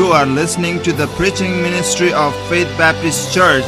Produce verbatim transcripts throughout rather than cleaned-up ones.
You are listening to the preaching ministry of Faith Baptist Church.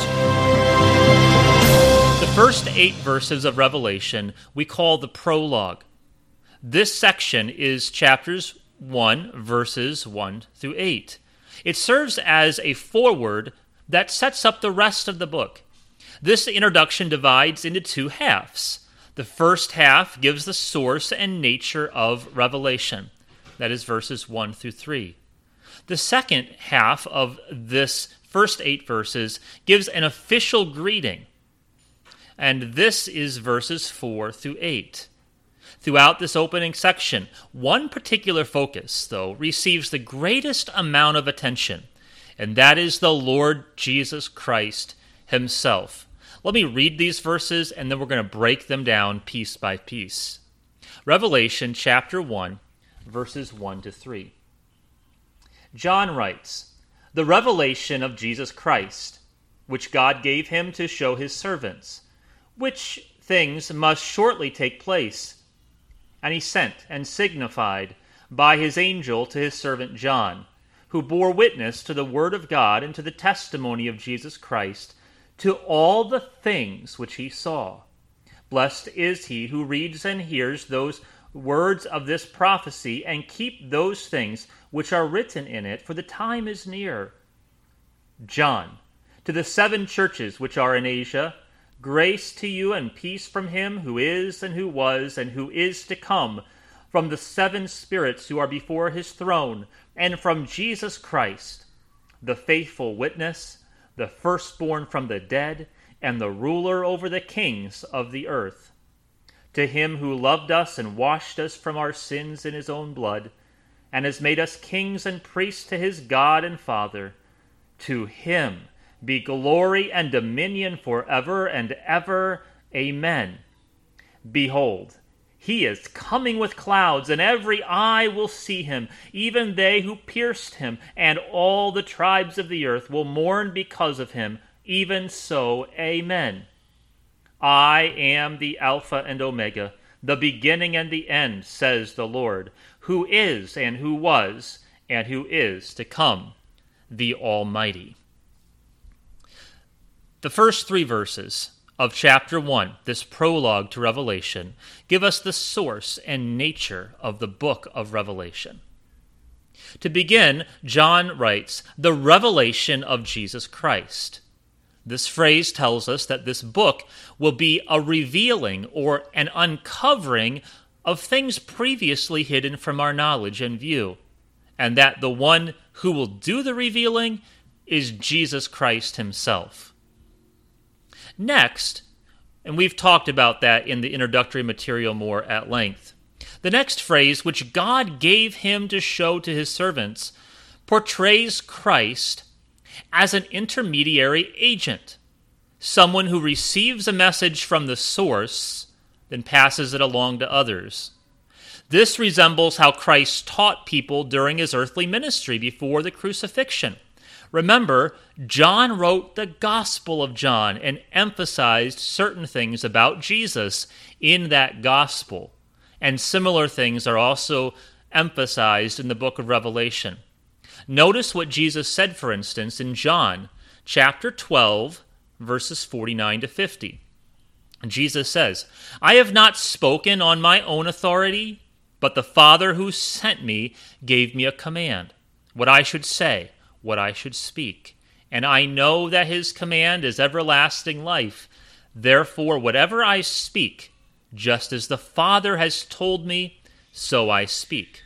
The first eight verses of Revelation we call the prologue. This section is chapters one, verses one through eight. It serves as a foreword that sets up the rest of the book. This introduction divides into two halves. The first half gives the source and nature of Revelation. That is verses one through three. The second half of this first eight verses gives an official greeting, and this is verses four through eight. Throughout this opening section, one particular focus, though, receives the greatest amount of attention, and that is the Lord Jesus Christ himself. Let me read these verses, and then we're going to break them down piece by piece. Revelation chapter one, verses one to three. John writes, "The revelation of Jesus Christ, which God gave him to show his servants, which things must shortly take place. And he sent and signified by his angel to his servant John, who bore witness to the word of God and to the testimony of Jesus Christ, to all the things which he saw. Blessed is he who reads and hears those words of this prophecy, and keep those things which are written in it, for the time is near. John, to the seven churches which are in Asia, grace to you and peace from him who is, and who was, and who is to come, from the seven spirits who are before his throne, and from Jesus Christ, the faithful witness, the firstborn from the dead, and the ruler over the kings of the earth. To him who loved us and washed us from our sins in his own blood, and has made us kings and priests to his God and Father, to him be glory and dominion forever and ever. Amen. Behold, he is coming with clouds, and every eye will see him, even they who pierced him, and all the tribes of the earth will mourn because of him. Even so, amen. I am the Alpha and Omega, the beginning and the end, says the Lord, who is and who was and who is to come, the Almighty." The first three verses of chapter one, this prologue to Revelation, give us the source and nature of the book of Revelation. To begin, John writes, "The revelation of Jesus Christ." This phrase tells us that this book will be a revealing or an uncovering of things previously hidden from our knowledge and view, and that the one who will do the revealing is Jesus Christ himself. Next, and we've talked about that in the introductory material more at length, the next phrase, which God gave him to show to his servants, portrays Christ as an intermediary agent, someone who receives a message from the source, then passes it along to others. This resembles how Christ taught people during his earthly ministry before the crucifixion. Remember, John wrote the Gospel of John and emphasized certain things about Jesus in that Gospel, and similar things are also emphasized in the book of Revelation. Notice what Jesus said, for instance, in John chapter twelve, verses forty-nine to fifty. Jesus says, "I have not spoken on my own authority, but the Father who sent me gave me a command, what I should say, what I should speak. And I know that his command is everlasting life. Therefore, whatever I speak, just as the Father has told me, so I speak."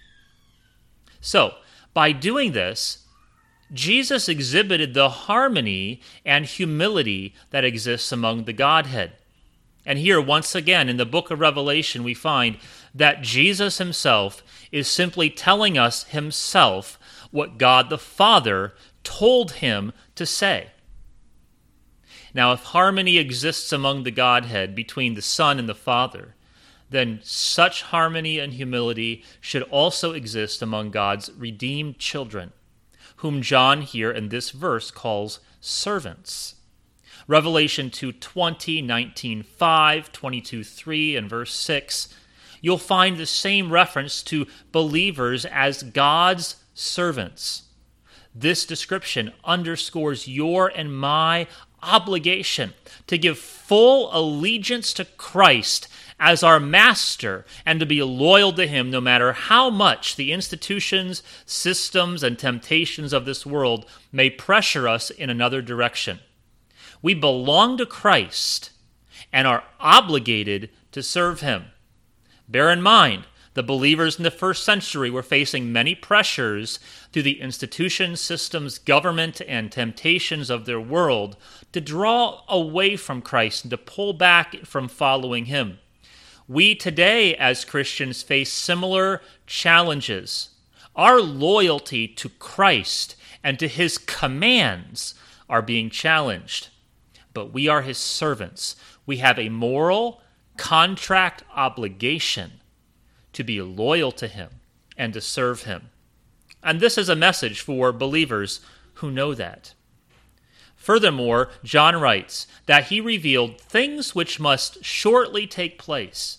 So, by doing this, Jesus exhibited the harmony and humility that exists among the Godhead. And here, once again, in the book of Revelation, we find that Jesus himself is simply telling us himself what God the Father told him to say. Now, if harmony exists among the Godhead between the Son and the Father, then such harmony and humility should also exist among God's redeemed children, whom John here in this verse calls servants. Revelation two twenty, nineteen five, twenty-two three, and verse six, you'll find the same reference to believers as God's servants. This description underscores your and my obligation to give full allegiance to Christ as our master and to be loyal to him no matter how much the institutions, systems, and temptations of this world may pressure us in another direction. We belong to Christ and are obligated to serve him. Bear in mind, the believers in the first century were facing many pressures through the institutions, systems, government, and temptations of their world to draw away from Christ and to pull back from following him. We today, as Christians, face similar challenges. Our loyalty to Christ and to his commands are being challenged. But we are his servants. We have a moral contract obligation to be loyal to him and to serve him. And this is a message for believers who know that. Furthermore, John writes that he revealed things which must shortly take place.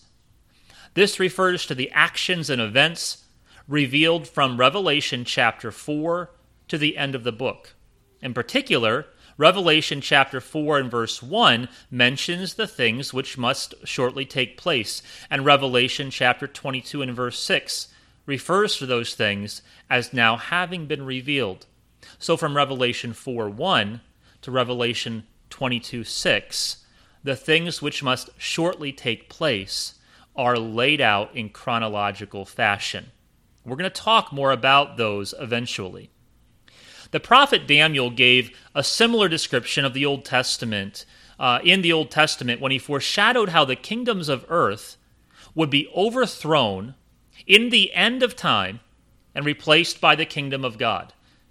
This refers to the actions and events revealed from Revelation chapter four to the end of the book. In particular, Revelation chapter four and verse one mentions the things which must shortly take place, and Revelation chapter twenty-two and verse six refers to those things as now having been revealed. So from Revelation four one to Revelation twenty-two six, the things which must shortly take place are laid out in chronological fashion. We're going to talk more about those eventually. The prophet Daniel gave a similar description of the Old Testament uh, in the Old Testament when he foreshadowed how the kingdoms of earth would be overthrown in the end of time and replaced by the kingdom of God.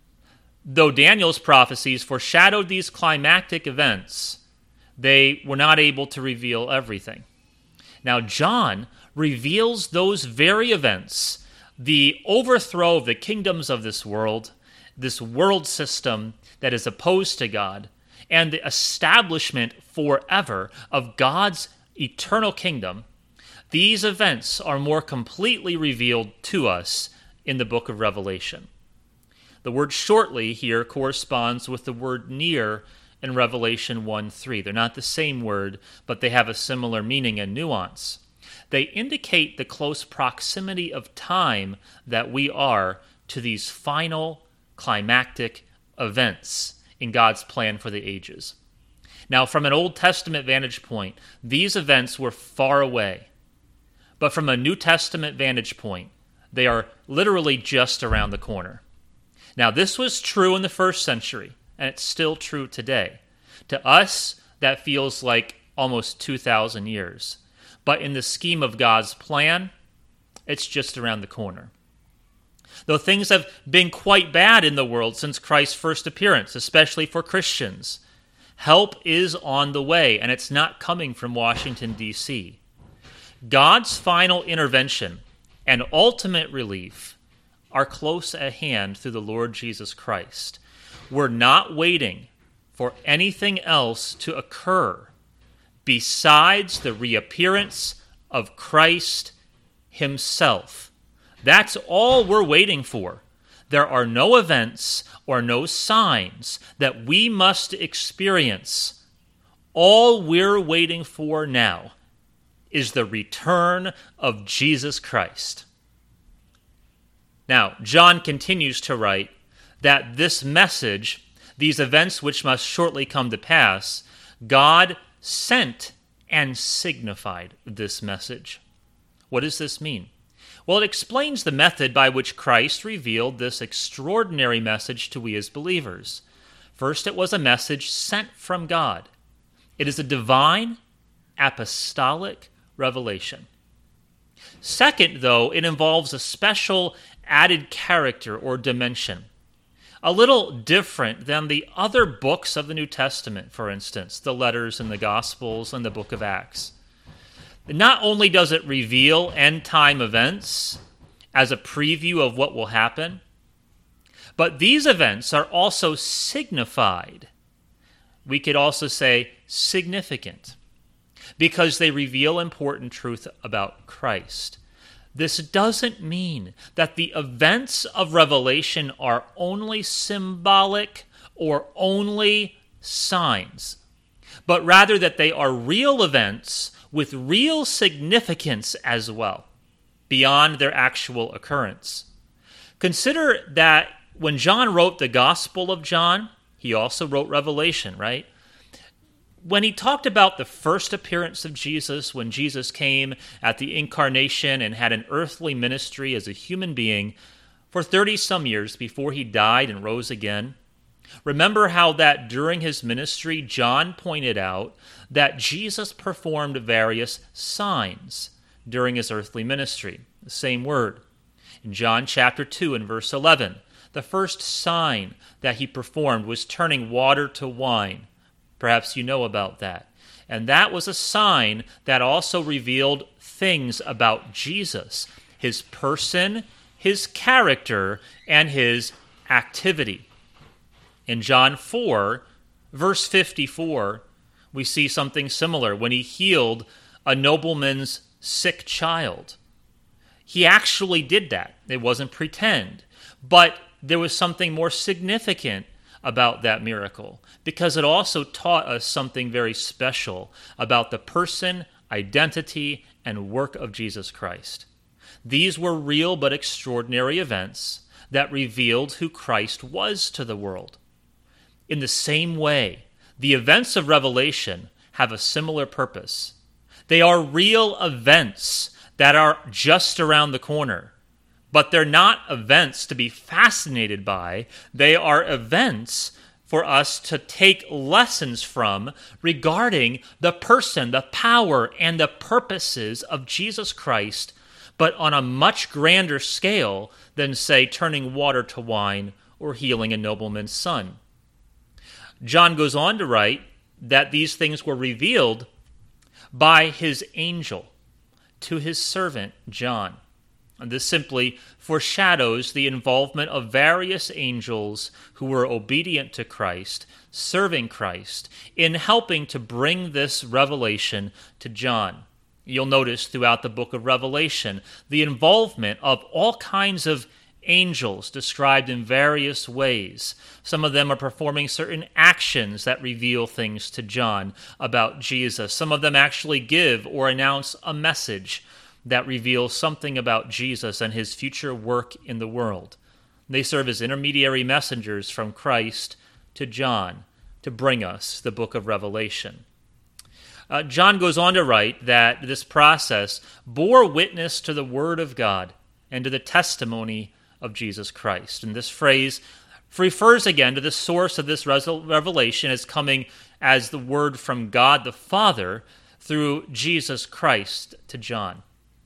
Though Daniel's prophecies foreshadowed these climactic events, they were not able to reveal everything. Now, John reveals those very events, the overthrow of the kingdoms of this world, this world system that is opposed to God, and the establishment forever of God's eternal kingdom. These events are more completely revealed to us in the book of Revelation. The word shortly here corresponds with the word near in Revelation one three. They're not the same word, but they have a similar meaning and nuance. They indicate the close proximity of time that we are to these final climactic events in God's plan for the ages. Now, from an Old Testament vantage point, these events were far away. But from a New Testament vantage point, they are literally just around the corner. Now, this was true in the first century, and it's still true today. To us, that feels like almost two thousand years. But in the scheme of God's plan, it's just around the corner. Though things have been quite bad in the world since Christ's first appearance, especially for Christians, help is on the way, and it's not coming from Washington, D C God's final intervention and ultimate relief are close at hand through the Lord Jesus Christ. We're not waiting for anything else to occur besides the reappearance of Christ himself. That's all we're waiting for. There are no events or no signs that we must experience. All we're waiting for now is the return of Jesus Christ. Now, John continues to write that this message, these events which must shortly come to pass, God sent and signified this message. What does this mean? Well, it explains the method by which Christ revealed this extraordinary message to we as believers. First, it was a message sent from God. It is a divine, apostolic revelation. Second, though, it involves a special added character or dimension, a little different than the other books of the New Testament, for instance, the letters and the Gospels and the book of Acts. Not only does it reveal end-time events as a preview of what will happen, but these events are also signified. We could also say significant, because they reveal important truth about Christ. This doesn't mean that the events of Revelation are only symbolic or only signs, but rather that they are real events with real significance as well, beyond their actual occurrence. Consider that when John wrote the Gospel of John, he also wrote Revelation, right? When he talked about the first appearance of Jesus, when Jesus came at the incarnation and had an earthly ministry as a human being for thirty-some years before he died and rose again, remember how that during his ministry, John pointed out that Jesus performed various signs during his earthly ministry. The same word. In John chapter two and verse eleven, the first sign that he performed was turning water to wine. Perhaps you know about that. And that was a sign that also revealed things about Jesus, his person, his character, and his activity. In John four, verse fifty-four, we see something similar when he healed a nobleman's sick child. He actually did that. It wasn't pretend. But there was something more significant about that miracle, because it also taught us something very special about the person, identity, and work of Jesus Christ. These were real but extraordinary events that revealed who Christ was to the world. In the same way, the events of Revelation have a similar purpose. They are real events that are just around the corner. But they're not events to be fascinated by. They are events for us to take lessons from regarding the person, the power, and the purposes of Jesus Christ, but on a much grander scale than, say, turning water to wine or healing a nobleman's son. John goes on to write that these things were revealed by his angel to his servant John. And this simply foreshadows the involvement of various angels who were obedient to Christ, serving Christ, in helping to bring this revelation to John. You'll notice throughout the book of Revelation the involvement of all kinds of angels described in various ways. Some of them are performing certain actions that reveal things to John about Jesus. Some of them actually give or announce a message that reveals something about Jesus and his future work in the world. They serve as intermediary messengers from Christ to John to bring us the book of Revelation. Uh, John goes on to write that this process bore witness to the Word of God and to the testimony of Jesus Christ. And this phrase refers again to the source of this revelation as coming as the Word from God the Father through Jesus Christ to John.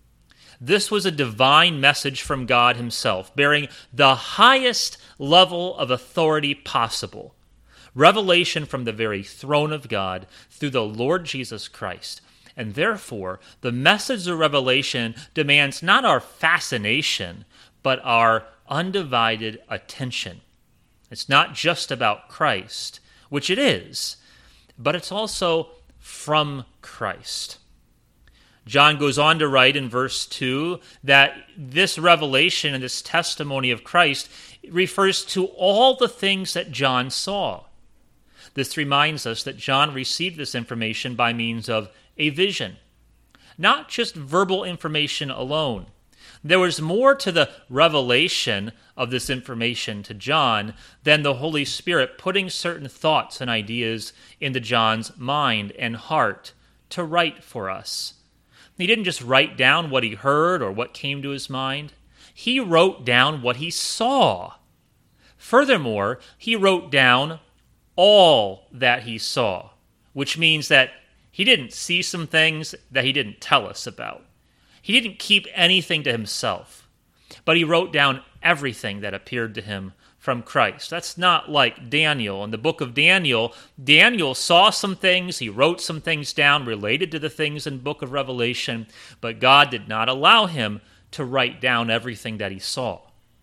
This was a divine message from God himself, bearing the highest level of authority possible. Revelation from the very throne of God through the Lord Jesus Christ. And therefore, the message of Revelation demands not our fascination, but our undivided attention. It's not just about Christ, which it is, but it's also from Christ. John goes on to write in verse two that this revelation and this testimony of Christ refers to all the things that John saw. This reminds us that John received this information by means of a vision, not just verbal information alone. There was more to the revelation of this information to John than the Holy Spirit putting certain thoughts and ideas into John's mind and heart to write for us. He didn't just write down what he heard or what came to his mind. He wrote down what he saw. Furthermore, he wrote down all that he saw, which means that he didn't see some things that he didn't tell us about. He didn't keep anything to himself, but he wrote down everything that appeared to him from Christ. That's not like Daniel. In the book of Daniel, Daniel saw some things, he wrote some things down related to the things in the book of Revelation, but God did not allow him to write down everything that he saw.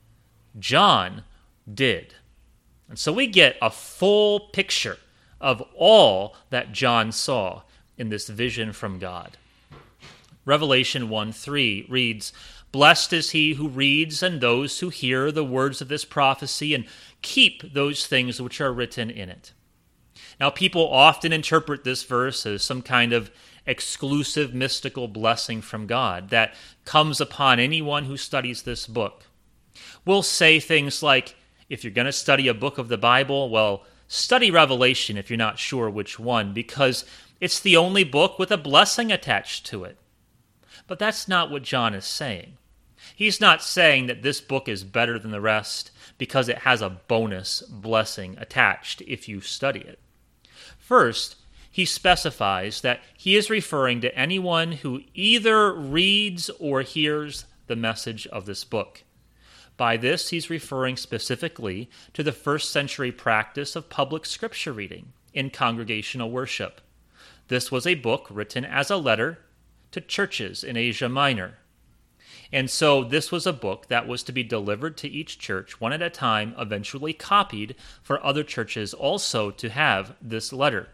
John did. And so we get a full picture of all that John saw in this vision from God. Revelation one three reads, Blessed is he who reads and those who hear the words of this prophecy and keep those things which are written in it. Now, people often interpret this verse as some kind of exclusive mystical blessing from God that comes upon anyone who studies this book. We'll say things like, if you're going to study a book of the Bible, well, study Revelation if you're not sure which one, because it's the only book with a blessing attached to it. But that's not what John is saying. He's not saying that this book is better than the rest because it has a bonus blessing attached if you study it. First, he specifies that he is referring to anyone who either reads or hears the message of this book. By this, he's referring specifically to the first century practice of public scripture reading in congregational worship. This was a book written as a letter to churches in Asia Minor. And so this was a book that was to be delivered to each church one at a time, eventually copied for other churches also to have this letter.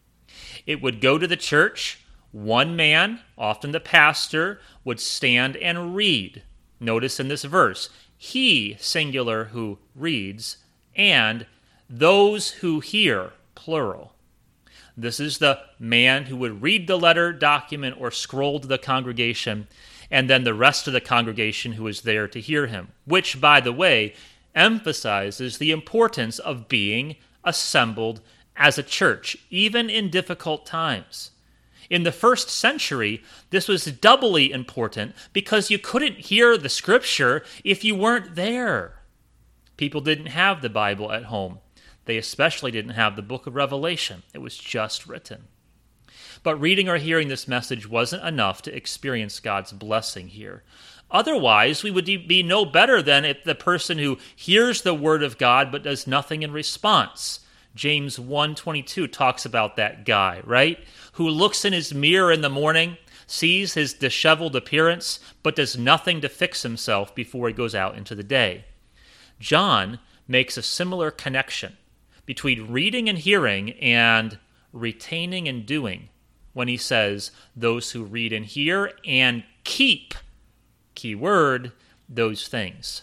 It would go to the church. One man, often the pastor, would stand and read. Notice in this verse, he, singular, who reads, and those who hear, plural. This is the man who would read the letter, document, or scroll to the congregation, and then the rest of the congregation who is there to hear him, which, by the way, emphasizes the importance of being assembled as a church, even in difficult times. In the first century, this was doubly important because you couldn't hear the scripture if you weren't there. People didn't have the Bible at home. They especially didn't have the book of Revelation. It was just written. But reading or hearing this message wasn't enough to experience God's blessing here. Otherwise, we would be no better than if the person who hears the word of God but does nothing in response. James one twenty-two talks about that guy, right? Who looks in his mirror in the morning, sees his disheveled appearance, but does nothing to fix himself before he goes out into the day. John makes a similar connection between reading and hearing and retaining and doing when he says, those who read and hear and keep, key word, those things.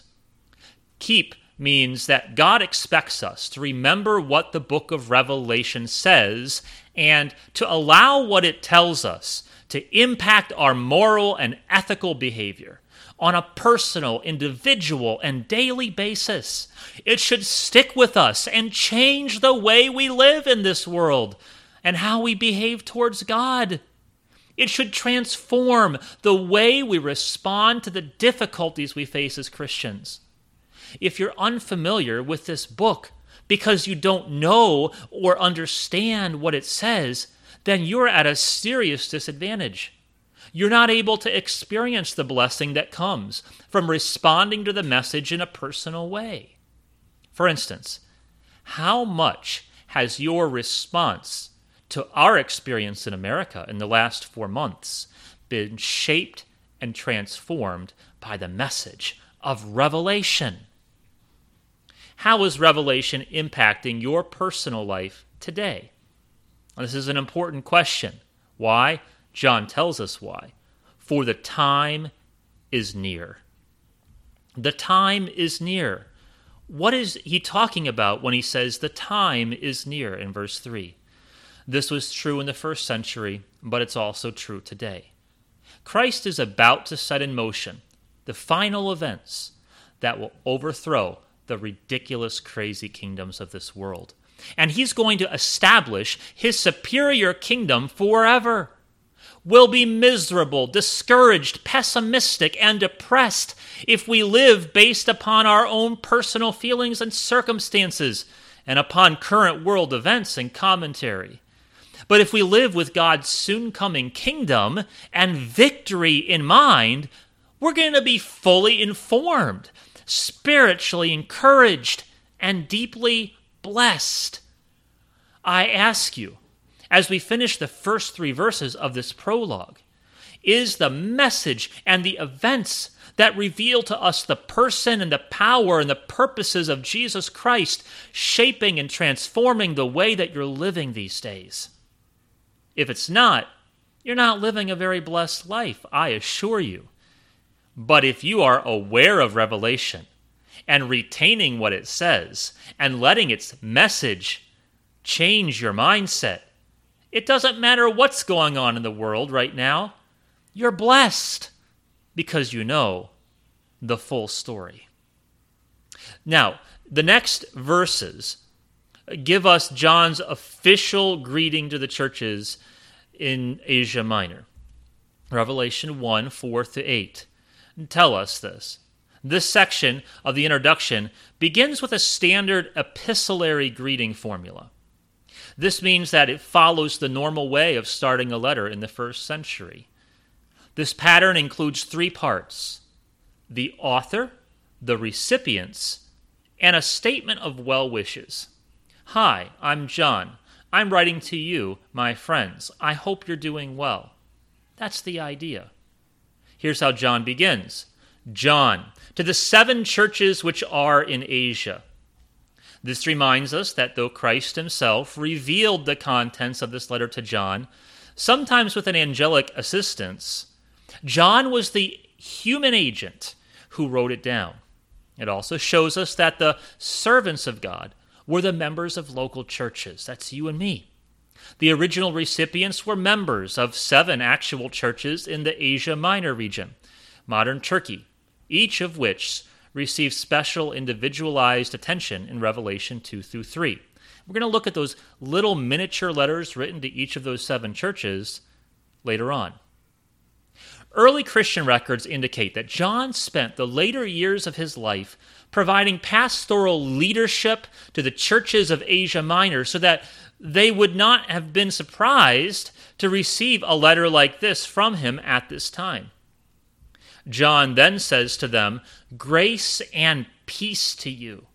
Keep means that God expects us to remember what the book of Revelation says and to allow what it tells us to impact our moral and ethical behavior on a personal, individual, and daily basis. It should stick with us and change the way we live in this world and how we behave towards God. It should transform the way we respond to the difficulties we face as Christians. If you're unfamiliar with this book because you don't know or understand what it says, then you're at a serious disadvantage. You're not able to experience the blessing that comes from responding to the message in a personal way. For instance, how much has your response to our experience in America in the last four months been shaped and transformed by the message of Revelation? How is Revelation impacting your personal life today? This is an important question. Why? John tells us why. For the time is near. The time is near. What is he talking about when he says the time is near in verse three? This was true in the first century, but it's also true today. Christ is about to set in motion the final events that will overthrow the ridiculous, crazy kingdoms of this world. And he's going to establish his superior kingdom forever. We'll be miserable, discouraged, pessimistic, and depressed if we live based upon our own personal feelings and circumstances and upon current world events and commentary. But if we live with God's soon-coming kingdom and victory in mind, we're going to be fully informed, spiritually encouraged, and deeply blessed. I ask you, as we finish the first three verses of this prologue, is the message and the events that reveal to us the person and the power and the purposes of Jesus Christ shaping and transforming the way that you're living these days? If it's not, you're not living a very blessed life, I assure you. But if you are aware of Revelation and retaining what it says and letting its message change your mindset, it doesn't matter what's going on in the world right now. You're blessed because you know the full story. Now, the next verses give us John's official greeting to the churches in Asia Minor. Revelation one, four to eight. Tell us this. This section of the introduction begins with a standard epistolary greeting formula. This means that it follows the normal way of starting a letter in the first century. This pattern includes three parts: the author, the recipients, and a statement of well wishes. Hi, I'm John. I'm writing to you, my friends. I hope you're doing well. That's the idea. Here's how John begins. John, to the seven churches which are in Asia. This reminds us that though Christ himself revealed the contents of this letter to John, sometimes with an angelic assistance, John was the human agent who wrote it down. It also shows us that the servants of God were the members of local churches. That's you and me. The original recipients were members of seven actual churches in the Asia Minor region, modern Turkey, each of which received special individualized attention in Revelation two through three. We're going to look at those little miniature letters written to each of those seven churches later on. Early Christian records indicate that John spent the later years of his life providing pastoral leadership to the churches of Asia Minor so that they would not have been surprised to receive a letter like this from him at this time. John then says to them, "Grace and peace to you."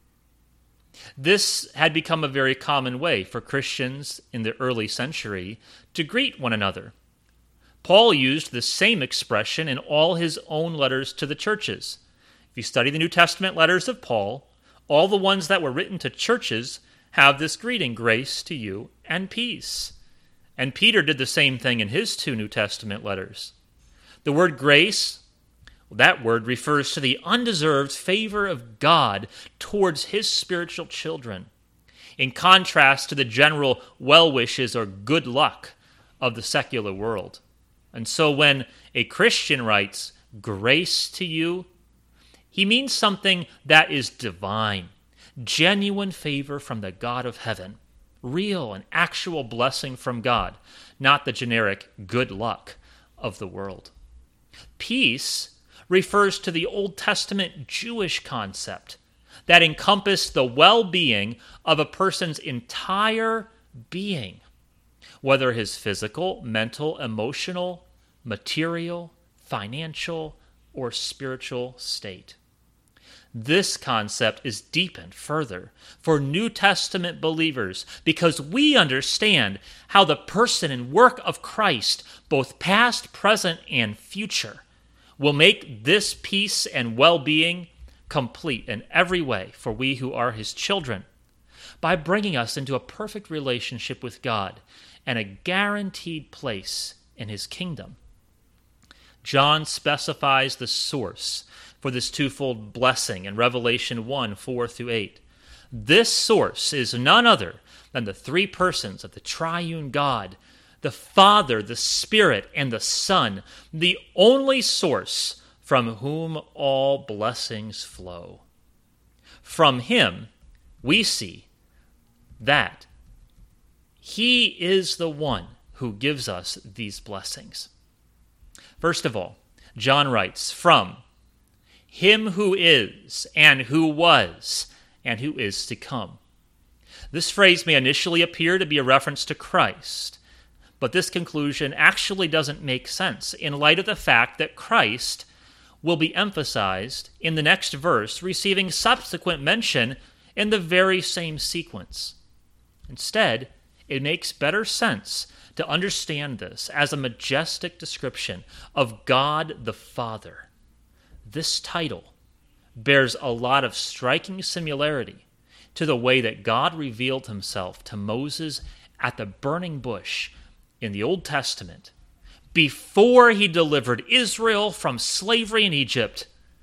This had become a very common way for Christians in the early century to greet one another. Paul used the same expression in all his own letters to the churches. If you study the New Testament letters of Paul, all the ones that were written to churches have this greeting, grace to you and peace. And Peter did the same thing in his two New Testament letters. The word grace, that word refers to the undeserved favor of God towards his spiritual children, in contrast to the general well wishes or good luck of the secular world. And so when a Christian writes, grace to you, he means something that is divine, genuine favor from the God of heaven, real and actual blessing from God, not the generic good luck of the world. Peace refers to the Old Testament Jewish concept that encompassed the well-being of a person's entire being, whether his physical, mental, emotional, material, financial, or spiritual state. This concept is deepened further for New Testament believers because we understand how the person and work of Christ, both past, present, and future, will make this peace and well-being complete in every way for we who are his children by bringing us into a perfect relationship with God and a guaranteed place in his kingdom. John specifies the source for this twofold blessing in Revelation one, four through eight. This source is none other than the three persons of the triune God, the Father, the Spirit, and the Son, the only source from whom all blessings flow. From him, we see that he is the one who gives us these blessings. First of all, John writes, from him who is, and who was, and who is to come. This phrase may initially appear to be a reference to Christ, but this conclusion actually doesn't make sense in light of the fact that Christ will be emphasized in the next verse, receiving subsequent mention in the very same sequence. Instead, it makes better sense to understand this as a majestic description of God the Father. This title bears a lot of striking similarity to the way that God revealed himself to Moses at the burning bush in the Old Testament before he delivered Israel from slavery in Egypt.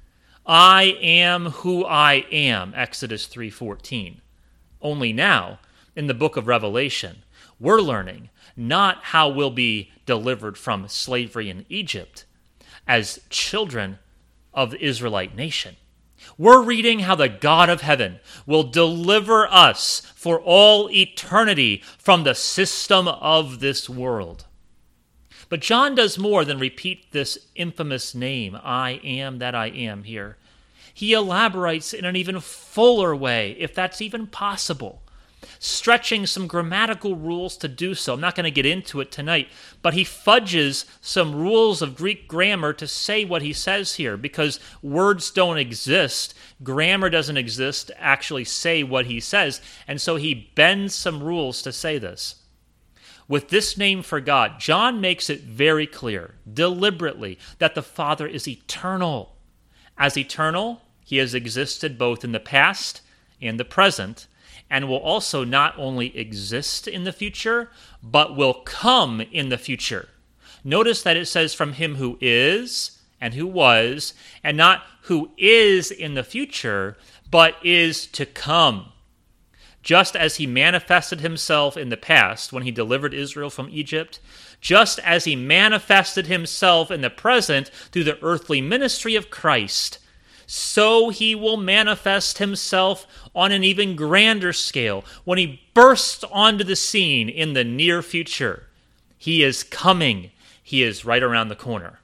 I am who I am, Exodus three fourteen. Only now, in the book of Revelation, we're learning not how we'll be delivered from slavery in Egypt as children of the Israelite nation. We're reading how the God of heaven will deliver us for all eternity from the system of this world. But John does more than repeat this infamous name, I am that I am, here. He elaborates in an even fuller way, if that's even possible, stretching some grammatical rules to do so. I'm not going to get into it tonight, but he fudges some rules of Greek grammar to say what he says here, because words don't exist, grammar doesn't exist to actually say what he says, and so he bends some rules to say this. With this name for God, John makes it very clear, deliberately, that the Father is eternal. As eternal, he has existed both in the past and the present, and will also not only exist in the future, but will come in the future. Notice that it says from him who is and who was, and not who is in the future, but is to come. Just as he manifested himself in the past when he delivered Israel from Egypt, just as he manifested himself in the present through the earthly ministry of Christ, so he will manifest himself on an even grander scale when he bursts onto the scene in the near future. He is coming. He is right around the corner.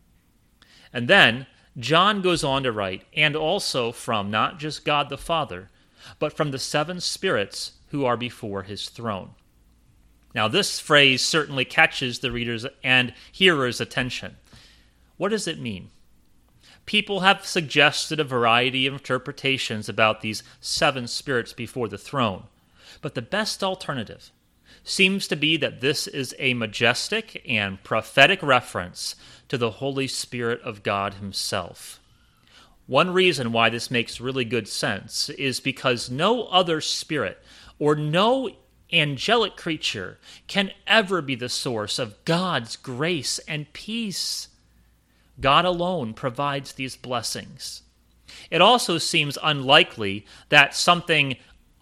And then John goes on to write, and also from not just God the Father, but from the seven spirits who are before his throne. Now, this phrase certainly catches the reader's and hearer's attention. What does it mean? People have suggested a variety of interpretations about these seven spirits before the throne, but the best alternative seems to be that this is a majestic and prophetic reference to the Holy Spirit of God himself. One reason why this makes really good sense is because no other spirit or no angelic creature can ever be the source of God's grace and peace. God alone provides these blessings. It also seems unlikely that something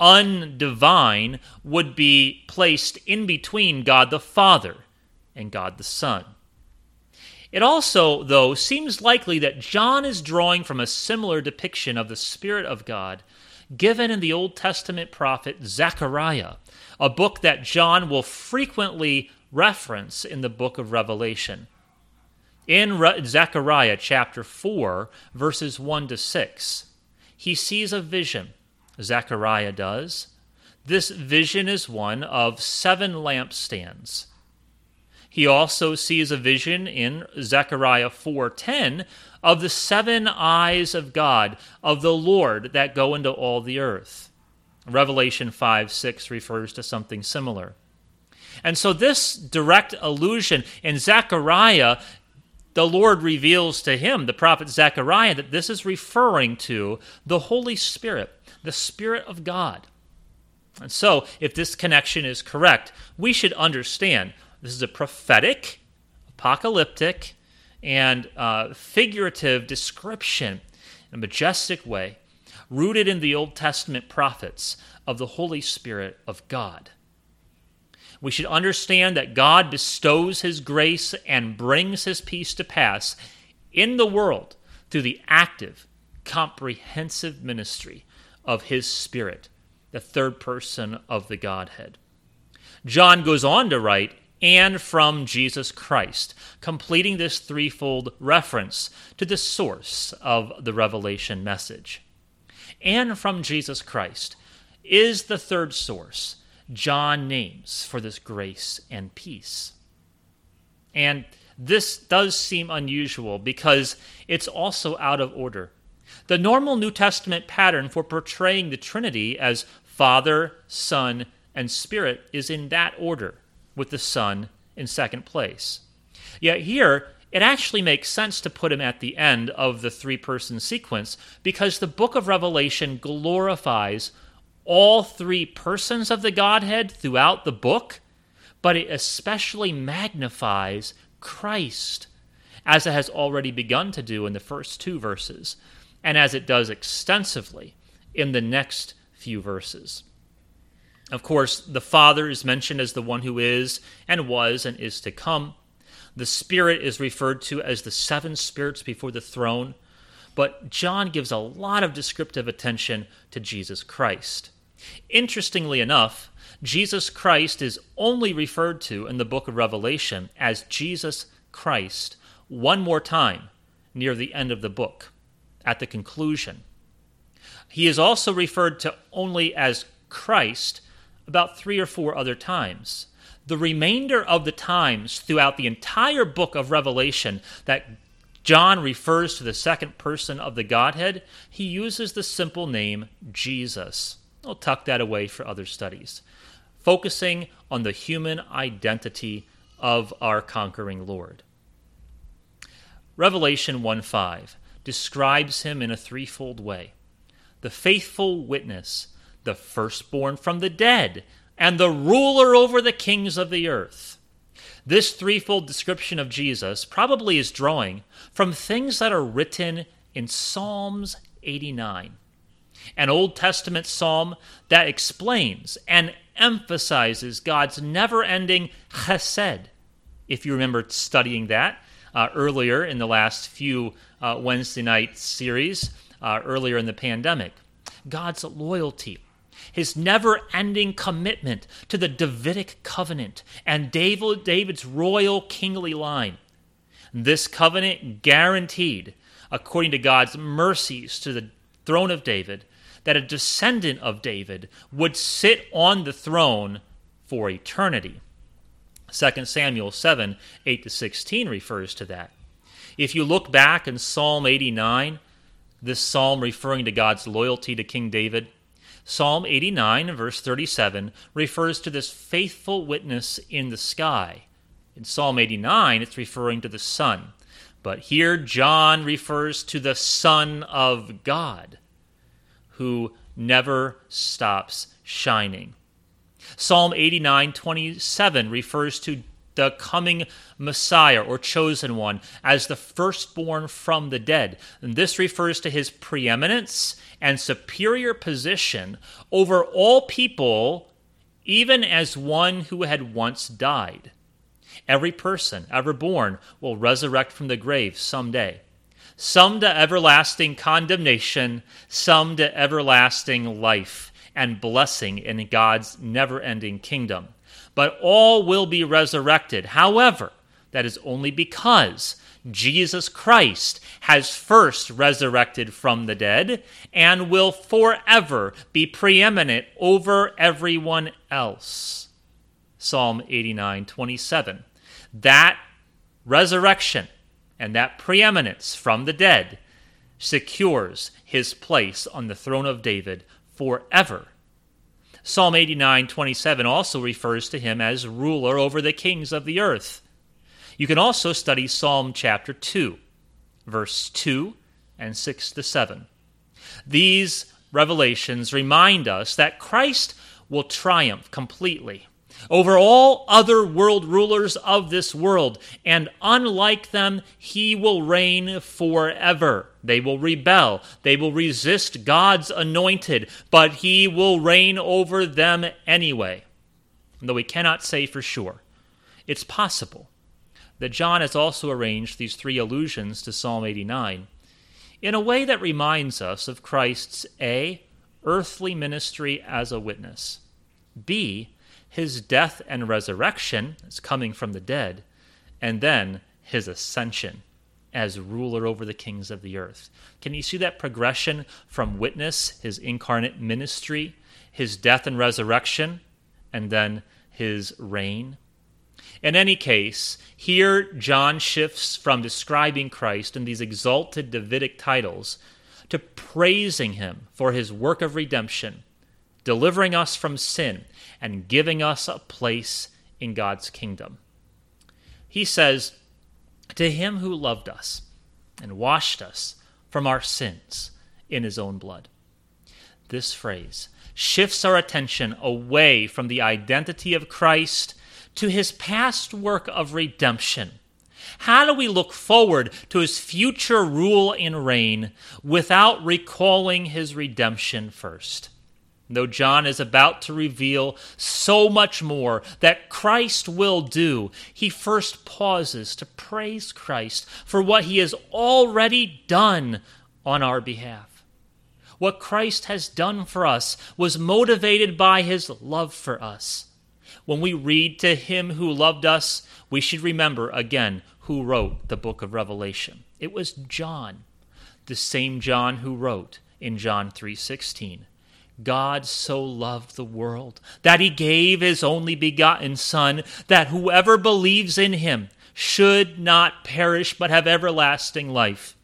undivine would be placed in between God the Father and God the Son. It also, though, seems likely that John is drawing from a similar depiction of the Spirit of God given in the Old Testament prophet Zechariah, a book that John will frequently reference in the book of Revelation. In Re- Zechariah chapter four, verses one to six, he sees a vision. Zechariah does. This vision is one of seven lampstands. He also sees a vision in Zechariah four ten of the seven eyes of God, of the Lord, that go into all the earth. Revelation five six refers to something similar. And so this direct allusion in Zechariah, the Lord reveals to him, the prophet Zechariah, that this is referring to the Holy Spirit, the Spirit of God. And so, if this connection is correct, we should understand this is a prophetic, apocalyptic, and uh, figurative description in a majestic way, rooted in the Old Testament prophets of the Holy Spirit of God. We should understand that God bestows his grace and brings his peace to pass in the world through the active, comprehensive ministry of his Spirit, the third person of the Godhead. John goes on to write, and from Jesus Christ, completing this threefold reference to the source of the Revelation message. And from Jesus Christ is the third source John names for this grace and peace. And this does seem unusual because it's also out of order. The normal New Testament pattern for portraying the Trinity as Father, Son, and Spirit is in that order, with the Son in second place. Yet here, it actually makes sense to put him at the end of the three-person sequence because the book of Revelation glorifies all three persons of the Godhead throughout the book, but it especially magnifies Christ, as it has already begun to do in the first two verses, and as it does extensively in the next few verses. Of course, the Father is mentioned as the one who is and was and is to come. The Spirit is referred to as the seven spirits before the throne, but John gives a lot of descriptive attention to Jesus Christ. Interestingly enough, Jesus Christ is only referred to in the book of Revelation as Jesus Christ one more time near the end of the book, at the conclusion. He is also referred to only as Christ about three or four other times. The remainder of the times throughout the entire book of Revelation that John refers to the second person of the Godhead, he uses the simple name Jesus. I'll tuck that away for other studies, focusing on the human identity of our conquering Lord. Revelation one five describes him in a threefold way: the faithful witness, the firstborn from the dead, and the ruler over the kings of the earth. This threefold description of Jesus probably is drawing from things that are written in Psalms eighty-nine, an Old Testament psalm that explains and emphasizes God's never-ending chesed. If you remember studying that uh, earlier in the last few uh, Wednesday night series, uh, earlier in the pandemic, God's loyalty, his never-ending commitment to the Davidic covenant and David, David's royal kingly line. This covenant guaranteed, according to God's mercies to the throne of David, that a descendant of David would sit on the throne for eternity. Second Samuel seven, eight to sixteen refers to that. If you look back in Psalm eighty-nine, this psalm referring to God's loyalty to King David, Psalm eighty-nine, verse thirty-seven, refers to this faithful witness in the sky. In Psalm eighty-nine, it's referring to the sun. But here, John refers to the Son of God, who never stops shining. Psalm eighty-nine, twenty-seven refers to the coming Messiah or chosen one as the firstborn from the dead. And this refers to his preeminence and superior position over all people, even as one who had once died. Every person ever born will resurrect from the grave someday. Some to everlasting condemnation, some to everlasting life and blessing in God's never-ending kingdom. But all will be resurrected. However, that is only because Jesus Christ has first resurrected from the dead and will forever be preeminent over everyone else. Psalm eighty-nine, twenty-seven. That resurrection and that preeminence from the dead secures his place on the throne of David forever. Psalm eighty-nine, twenty-seven also refers to him as ruler over the kings of the earth. You can also study Psalm chapter two, verse two and six to seven. These revelations remind us that Christ will triumph completely over all other world rulers of this world, and unlike them, he will reign forever. They will rebel. They will resist God's anointed, but he will reign over them anyway. Though we cannot say for sure, it's possible that John has also arranged these three allusions to Psalm eighty-nine in a way that reminds us of Christ's A, earthly ministry as a witness, B, his death and resurrection as coming from the dead, and then his ascension as ruler over the kings of the earth. Can you see that progression from witness, his incarnate ministry, his death and resurrection, and then his reign? In any case, here John shifts from describing Christ in these exalted Davidic titles to praising him for his work of redemption, delivering us from sin, and giving us a place in God's kingdom. He says, "To him who loved us and washed us from our sins in his own blood." This phrase shifts our attention away from the identity of Christ to his past work of redemption How do we look forward to his future rule and reign without recalling his redemption first? Though John is about to reveal so much more that Christ will do, he first pauses to praise Christ for what he has already done on our behalf. What Christ has done for us was motivated by his love for us. When we read to him who loved us, we should remember again who wrote the book of Revelation. It was John, the same John who wrote in John three sixteen, God so loved the world that he gave his only begotten Son, that whoever believes in him should not perish but have everlasting life.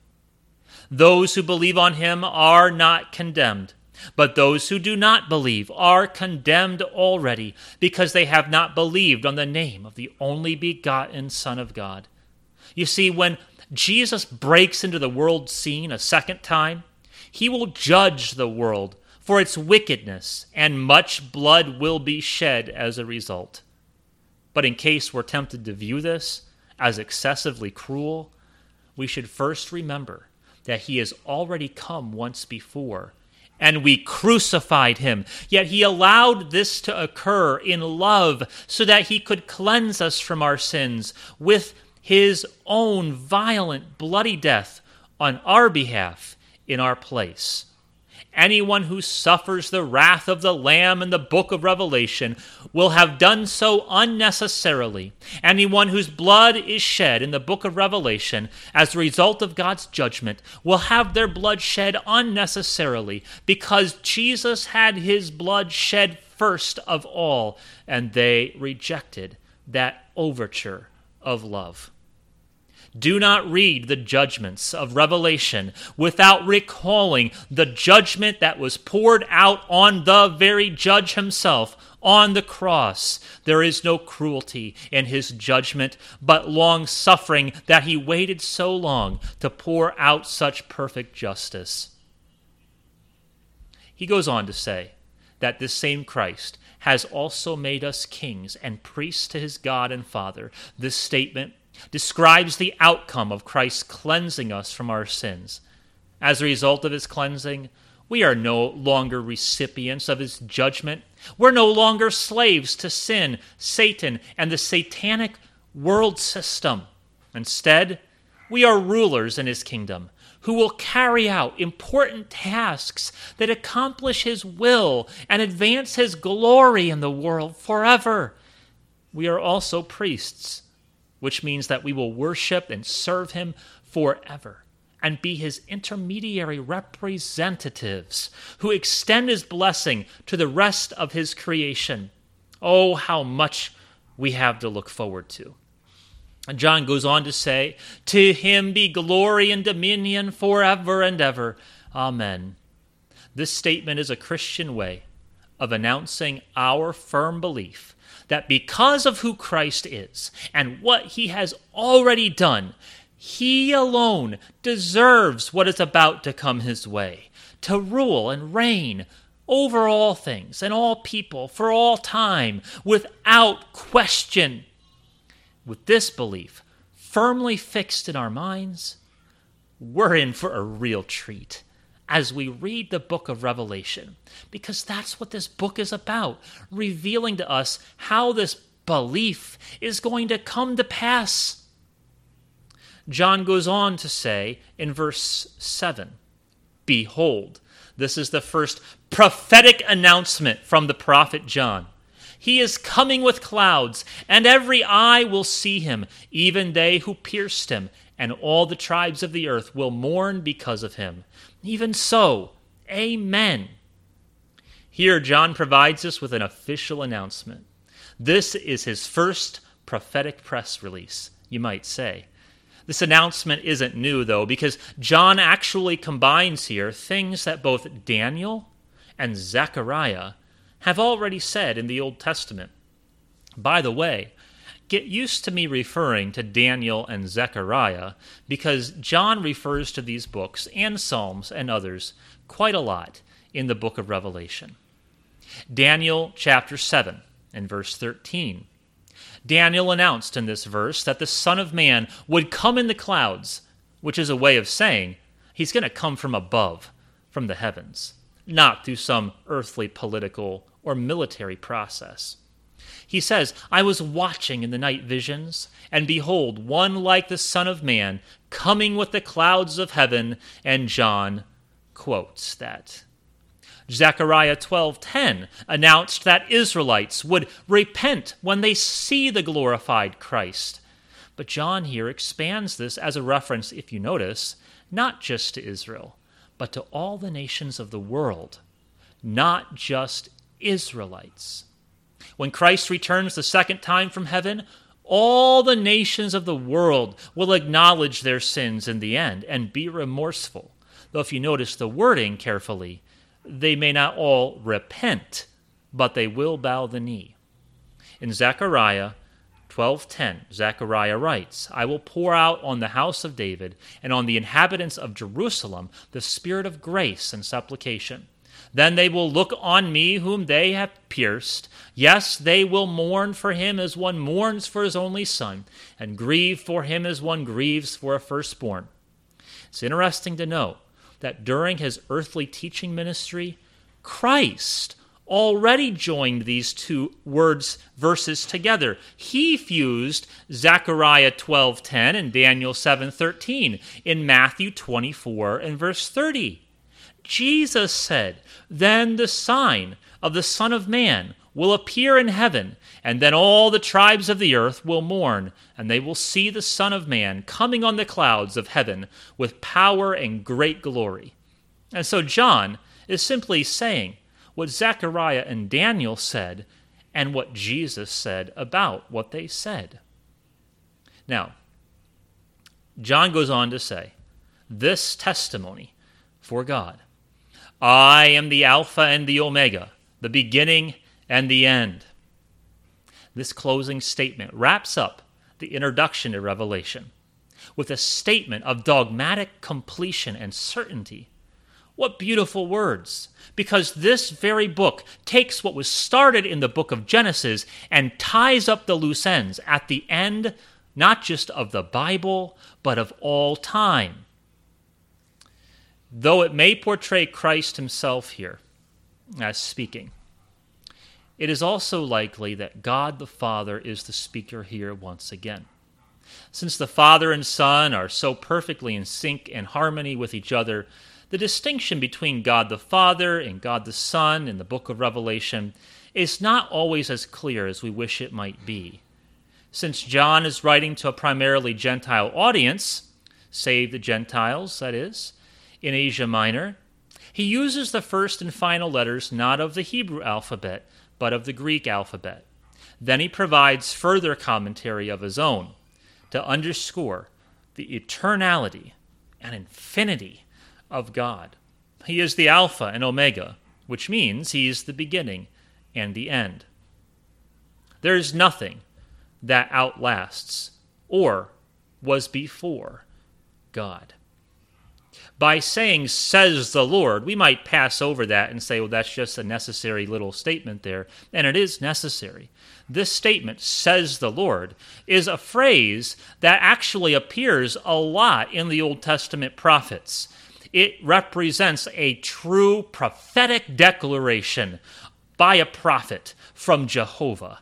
Those who believe on him are not condemned, but those who do not believe are condemned already, because they have not believed on the name of the only begotten Son of God. You see, when Jesus breaks into the world scene a second time, he will judge the world for its wickedness, and much blood will be shed as a result. But in case we're tempted to view this as excessively cruel, we should first remember that he has already come once before, and we crucified him, yet he allowed this to occur in love so that he could cleanse us from our sins with his own violent, bloody death on our behalf in our place. Anyone who suffers the wrath of the Lamb in the book of Revelation will have done so unnecessarily. Anyone whose blood is shed in the book of Revelation as a result of God's judgment will have their blood shed unnecessarily, because Jesus had his blood shed first of all, and they rejected that overture of love. Do not read the judgments of Revelation without recalling the judgment that was poured out on the very judge himself on the cross. There is no cruelty in his judgment, but long-suffering, that he waited so long to pour out such perfect justice. He goes on to say that this same Christ has also made us kings and priests to his God and Father. This statement describes the outcome of Christ cleansing us from our sins. As a result of his cleansing, we are no longer recipients of his judgment. We're no longer slaves to sin, Satan, and the satanic world system. Instead, we are rulers in his kingdom who will carry out important tasks that accomplish his will and advance his glory in the world forever. We are also priests, which means that we will worship and serve him forever and be his intermediary representatives who extend his blessing to the rest of his creation. Oh, how much we have to look forward to. And John goes on to say, to him be glory and dominion forever and ever. Amen. This statement is a Christian way of announcing our firm belief that because of who Christ is and what he has already done, he alone deserves what is about to come his way, to rule and reign over all things and all people for all time without question. With this belief firmly fixed in our minds, we're in for a real treat as we read the book of Revelation, because that's what this book is about, revealing to us how this belief is going to come to pass. John goes on to say in verse seven, behold, this is the first prophetic announcement from the prophet John. He is coming with clouds, and every eye will see him, even they who pierced him, and all the tribes of the earth will mourn because of him. Even so, amen. Here, John provides us with an official announcement. This is his first prophetic press release, you might say. This announcement isn't new, though, because John actually combines here things that both Daniel and Zechariah have already said in the Old Testament. By the way, get used to me referring to Daniel and Zechariah, because John refers to these books and Psalms and others quite a lot in the book of Revelation. Daniel chapter seven and verse thirteen. Daniel announced in this verse that the Son of Man would come in the clouds, which is a way of saying he's going to come from above, from the heavens, not through some earthly political or military process. He says, I was watching in the night visions, and behold, one like the Son of Man coming with the clouds of heaven, and John quotes that. Zechariah twelve ten announced that Israelites would repent when they see the glorified Christ. But John here expands this as a reference, if you notice, not just to Israel, but to all the nations of the world, not just Israelites. When Christ returns the second time from heaven, all the nations of the world will acknowledge their sins in the end and be remorseful. Though if you notice the wording carefully, they may not all repent, but they will bow the knee. In Zechariah twelve ten, Zechariah writes, I will pour out on the house of David and on the inhabitants of Jerusalem the spirit of grace and supplication. Then they will look on me whom they have pierced. Yes, they will mourn for him as one mourns for his only son, and grieve for him as one grieves for a firstborn. It's interesting to note that during his earthly teaching ministry, Christ already joined these two words, verses together. He fused Zechariah twelve ten and Daniel seven thirteen in Matthew twenty-four and verse thirty. Jesus said, then the sign of the Son of Man will appear in heaven, and then all the tribes of the earth will mourn, and they will see the Son of Man coming on the clouds of heaven with power and great glory. And so John is simply saying what Zechariah and Daniel said and what Jesus said about what they said. Now, John goes on to say, this testimony for God, I am the Alpha and the Omega, the beginning and the end. This closing statement wraps up the introduction to Revelation with a statement of dogmatic completion and certainty. What beautiful words, because this very book takes what was started in the book of Genesis and ties up the loose ends at the end, not just of the Bible, but of all time. Though it may portray Christ himself here as speaking, it is also likely that God the Father is the speaker here once again. Since the Father and Son are so perfectly in sync and harmony with each other, the distinction between God the Father and God the Son in the book of Revelation is not always as clear as we wish it might be. Since John is writing to a primarily Gentile audience, save the Gentiles, that is, in Asia Minor, he uses the first and final letters not of the Hebrew alphabet, but of the Greek alphabet. Then he provides further commentary of his own to underscore the eternality and infinity of God. He is the Alpha and Omega, which means he is the beginning and the end. There is nothing that outlasts or was before God. By saying, says the Lord, we might pass over that and say, well, that's just a necessary little statement there. And it is necessary. This statement, says the Lord, is a phrase that actually appears a lot in the Old Testament prophets. It represents a true prophetic declaration by a prophet from Jehovah.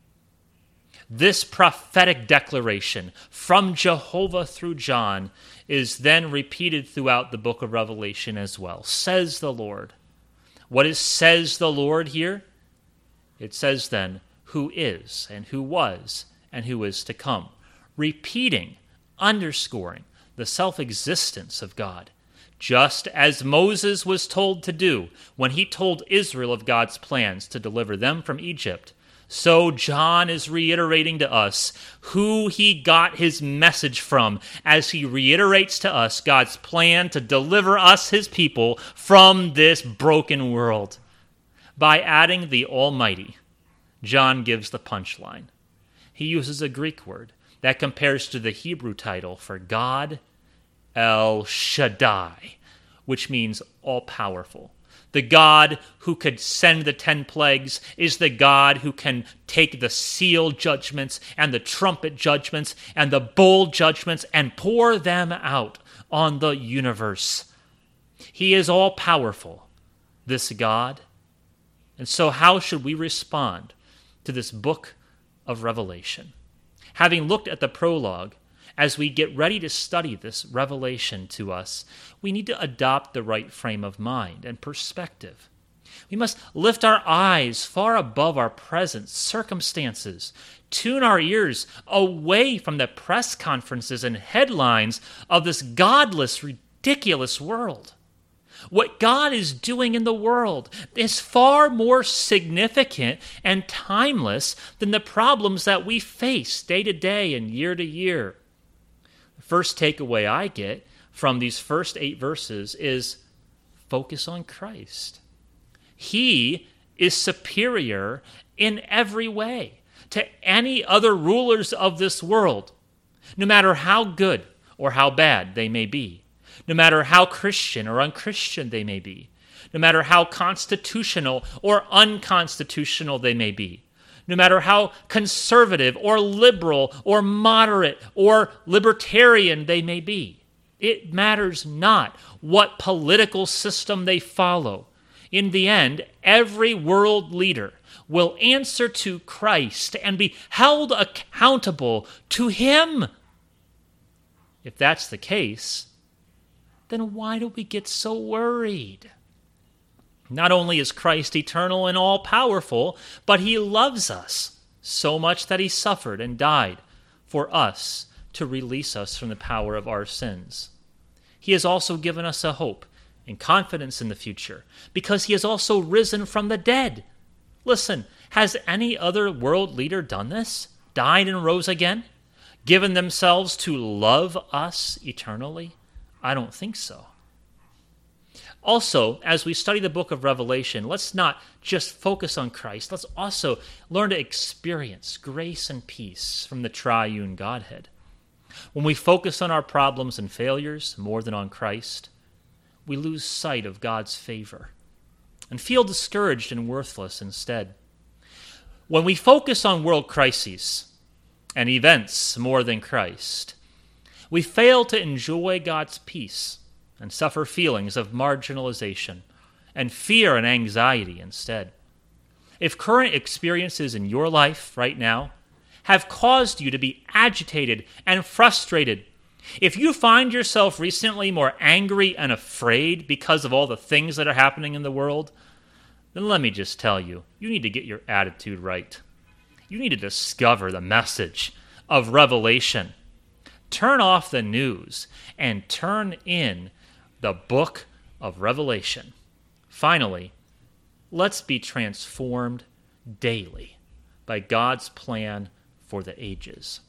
This prophetic declaration from Jehovah through John is then repeated throughout the book of Revelation as well. Says the Lord. What is says the Lord here? It says then, who is and who was and who is to come. Repeating, underscoring the self-existence of God. Just as Moses was told to do when he told Israel of God's plans to deliver them from Egypt, so John is reiterating to us who he got his message from as he reiterates to us God's plan to deliver us, his people, from this broken world. By adding the Almighty, John gives the punchline. He uses a Greek word that compares to the Hebrew title for God, El Shaddai, which means all-powerful. The God who could send the ten plagues is the God who can take the seal judgments and the trumpet judgments and the bowl judgments and pour them out on the universe. He is all-powerful, this God. And so how should we respond to this book of Revelation? Having looked at the prologue, as we get ready to study this revelation to us, we need to adopt the right frame of mind and perspective. We must lift our eyes far above our present circumstances, tune our ears away from the press conferences and headlines of this godless, ridiculous world. What God is doing in the world is far more significant and timeless than the problems that we face day to day and year to year. The first takeaway I get from these first eight verses is focus on Christ. He is superior in every way to any other rulers of this world, no matter how good or how bad they may be, no matter how Christian or unchristian they may be, no matter how constitutional or unconstitutional they may be, no matter how conservative or liberal or moderate or libertarian they may be. It matters not what political system they follow. In the end, every world leader will answer to Christ and be held accountable to Him. If that's the case, then why do we get so worried? Not only is Christ eternal and all-powerful, but He loves us so much that He suffered and died for us to release us from the power of our sins. He has also given us a hope and confidence in the future because He has also risen from the dead. Listen, has any other world leader done this? Died and rose again? Given themselves to love us eternally? I don't think so. Also, as we study the book of Revelation, let's not just focus on Christ. Let's also learn to experience grace and peace from the triune Godhead. When we focus on our problems and failures more than on Christ, we lose sight of God's favor and feel discouraged and worthless instead. When we focus on world crises and events more than Christ, we fail to enjoy God's peace and suffer feelings of marginalization and fear and anxiety instead. If current experiences in your life right now have caused you to be agitated and frustrated, if you find yourself recently more angry and afraid because of all the things that are happening in the world, then let me just tell you, you need to get your attitude right. You need to discover the message of Revelation. Turn off the news and turn in the book of Revelation. Finally, let's be transformed daily by God's plan for the ages.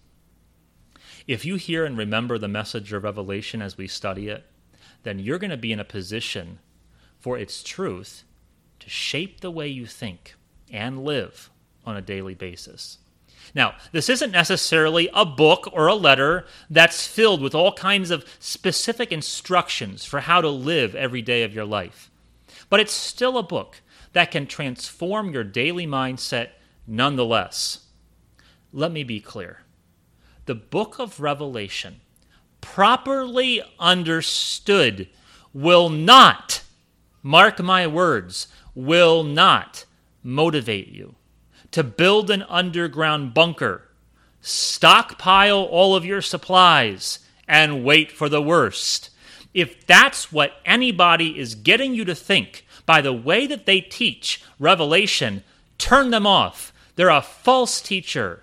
If you hear and remember the message of Revelation as we study it, then you're going to be in a position for its truth to shape the way you think and live on a daily basis. Now, this isn't necessarily a book or a letter that's filled with all kinds of specific instructions for how to live every day of your life. But it's still a book that can transform your daily mindset nonetheless. Let me be clear. The book of Revelation, properly understood, will not, mark my words, will not motivate you to build an underground bunker, stockpile all of your supplies, and wait for the worst. If that's what anybody is getting you to think by the way that they teach Revelation, turn them off. They're a false teacher.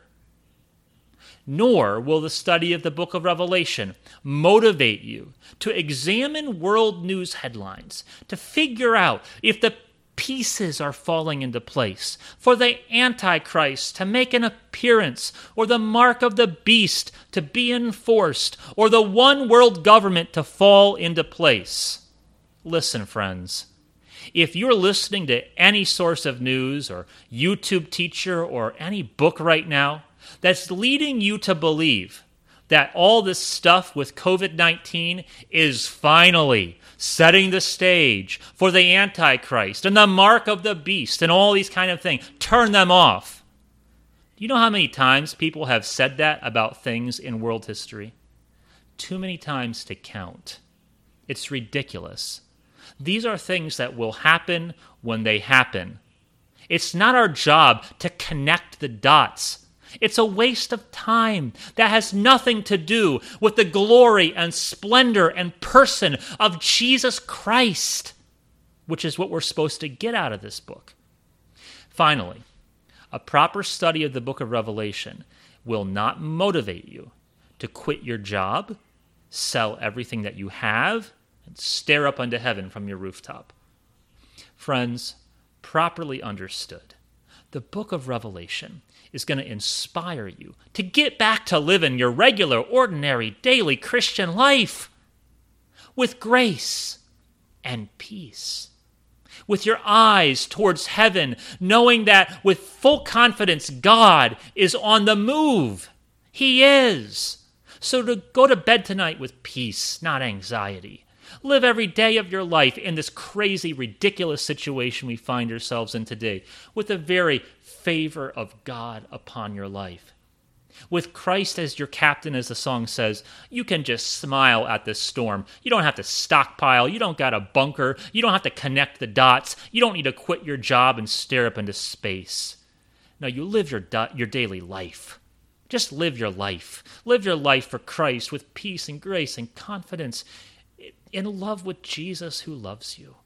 Nor will the study of the book of Revelation motivate you to examine world news headlines, to figure out if the pieces are falling into place for the Antichrist to make an appearance, or the mark of the beast to be enforced, or the one world government to fall into place. Listen, friends, if you're listening to any source of news or YouTube teacher or any book right now that's leading you to believe that all this stuff with covid nineteen is finally setting the stage for the Antichrist and the mark of the beast and all these kind of things. Turn them off. Do you know how many times people have said that about things in world history? Too many times to count. It's ridiculous. These are things that will happen when they happen. It's not our job to connect the dots. It's a waste of time that has nothing to do with the glory and splendor and person of Jesus Christ, which is what we're supposed to get out of this book. Finally, a proper study of the book of Revelation will not motivate you to quit your job, sell everything that you have, and stare up unto heaven from your rooftop. Friends, properly understood, the book of Revelation is going to inspire you to get back to living your regular, ordinary, daily Christian life with grace and peace, with your eyes towards heaven, knowing that with full confidence God is on the move. He is. So to go to bed tonight with peace, not anxiety. Live every day of your life in this crazy, ridiculous situation we find ourselves in today with the very favor of God upon your life. With Christ as your captain, as the song says, you can just smile at this storm. You don't have to stockpile. You don't got to bunker. You don't have to connect the dots. You don't need to quit your job and stare up into space. No, you live your, do- your daily life. Just live your life. Live your life for Christ with peace and grace and confidence, in love with Jesus who loves you.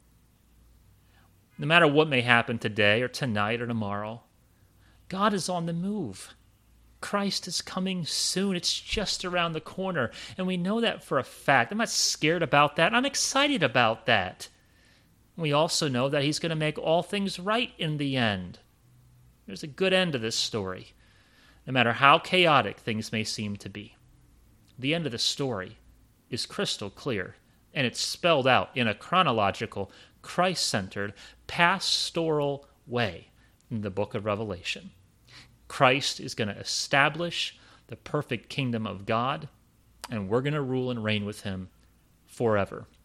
No matter what may happen today or tonight or tomorrow, God is on the move. Christ is coming soon. It's just around the corner, and we know that for a fact. I'm not scared about that. I'm excited about that. We also know that he's going to make all things right in the end. There's a good end to this story, no matter how chaotic things may seem to be. The end of the story is crystal clear, and it's spelled out in a chronological, Christ-centered, pastoral way in the book of Revelation. Christ is going to establish the perfect kingdom of God, and we're going to rule and reign with him forever.